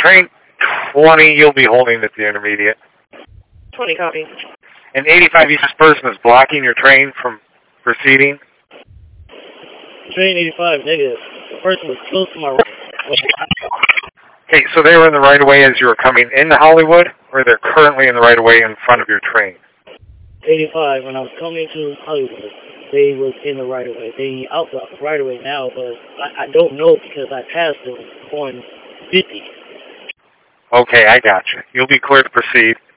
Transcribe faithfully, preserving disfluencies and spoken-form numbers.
train twenty, you'll be holding at the intermediate. twenty, copy. And eighty-five, you this person is blocking your train from proceeding? Train eighty-five, negative. The person was close to my right. Okay, so they were in the right-of-way as you were coming into Hollywood, or they're currently in the right-of-way in front of your train? eighty-five, when I was coming to Hollywood, they was in the right-of-way. They out the right-of-way now, but I, I don't know because I passed them going fifty. Okay, I got you. You'll be clear to proceed.